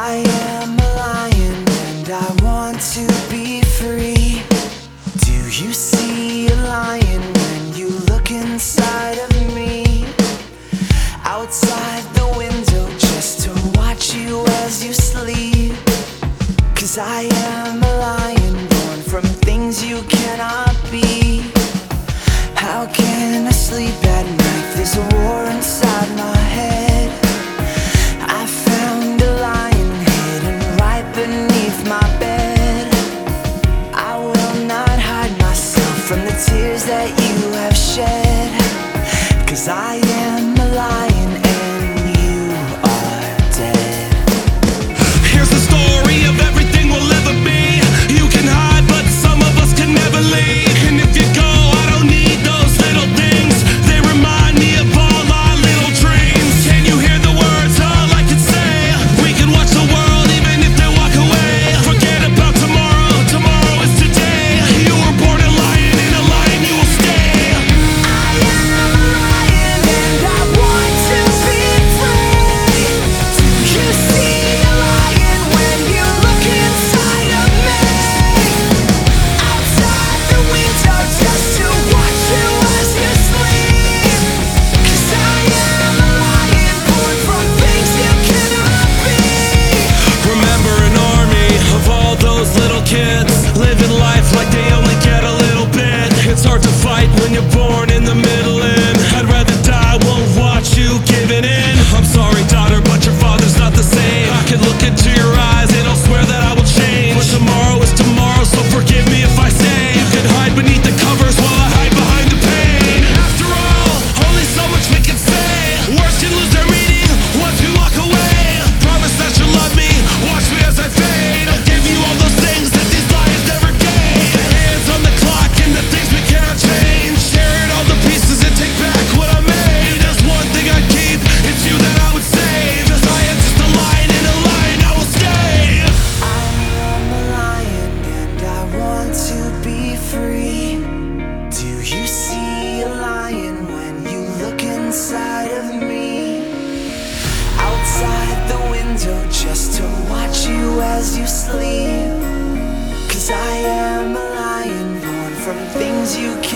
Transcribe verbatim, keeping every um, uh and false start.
I am a lion and I want to be free. Do you see a lion when you look inside of me? Outside the window just to watch you as you sleep. 'Cause I am a lion born from things you cannot be. How can I sleep at night? There's a war inside my head. I found a lion hidden right beneath my bed. I will not hide myself from the tears that you have shed. 'Cause I am a lion and you are dead. Here's the story of everything we'll ever be. You can hide, but some of us can never leave. And if you go, I don't need those little things. They remind me of all our little dreams. Can you hear the words all I can say? We can watch the world even if they walk away. Forget about tomorrow, tomorrow is today. You were born a lion, and a lion you will stay. I am a lion and I want to be free. Do you see a lion when you look inside of me? Outside the window just to watch you as you sleep. 'Cause I am a lion born from things you cannot be. Remember an army of all those little kids living life like they only get a little bit. It's hard to fight when you're born in the middle, and I'd rather die, won't watch you giving in. I'm sorry, daughter, but your father's not the same. I can look into your eyes and I'll swear that I will change. But tomorrow is tomorrow, so forgive me if I say you can hide beneath the covers while I hide behind the pain. After all, only so much we can say. Words can lose their meaning once we walk away. Promise that you'll love me, watch me as I fade. I'll give you all those things that these lions never gave. The hands on the clock and the things we cannot change. Share it all the pieces and take back what I made. There's one thing I'd keep, it's you that I would save. 'Cause I am just a lion, and a lion I will stay. I am a lion and I want to be free. Do you see a lion when you look inside of me? Outside the window just to watch you as you sleep. 'Cause I am a lion born from things you